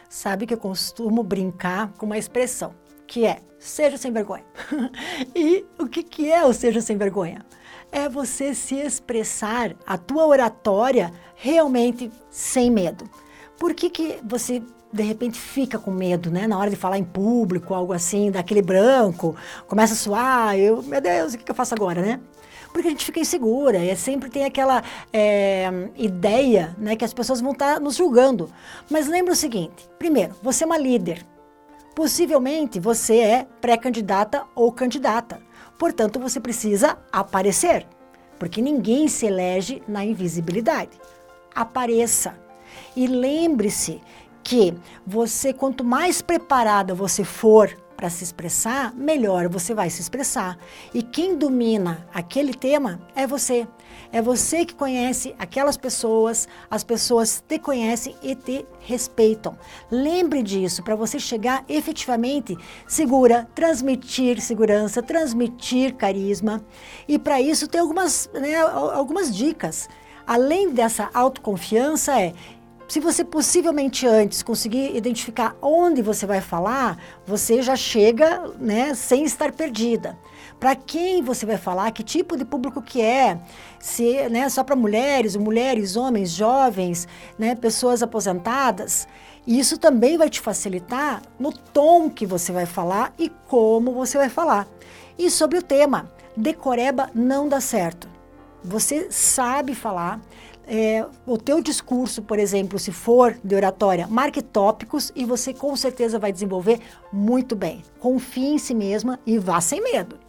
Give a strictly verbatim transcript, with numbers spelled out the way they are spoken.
sabe que eu costumo brincar com uma expressão, que é, seja sem vergonha. E o que, que é o seja sem vergonha? É você se expressar a tua oratória realmente sem medo. Por que que você, de repente, fica com medo, né? Na hora de falar em público, algo assim, dá aquele branco, começa a suar, eu, meu Deus, o que, que eu faço agora, né? Porque a gente fica insegura, e sempre tem aquela é, ideia, né, que as pessoas vão estar nos julgando. Mas lembra o seguinte, primeiro, você é uma líder. Possivelmente você é pré-candidata ou candidata. Portanto, você precisa aparecer, porque ninguém se elege na invisibilidade. Apareça. E lembre-se que você, quanto mais preparada você for para se expressar, melhor você vai se expressar. E quem domina aquele tema é você. É você que conhece aquelas pessoas, as pessoas te conhecem e te respeitam. Lembre disso, para você chegar efetivamente segura, transmitir segurança, transmitir carisma. E para isso tem algumas, né, algumas dicas. Além dessa autoconfiança é, se você possivelmente antes conseguir identificar onde você vai falar, você já chega, né, sem estar perdida. Para quem você vai falar, que tipo de público que é, se, né, só para mulheres, mulheres, homens, jovens, né, pessoas aposentadas. Isso também vai te facilitar no tom que você vai falar e como você vai falar. E sobre o tema, decoreba não dá certo. Você sabe falar. É, o teu discurso, por exemplo, se for de oratória, marque tópicos e você com certeza vai desenvolver muito bem. Confie em si mesma e vá sem medo.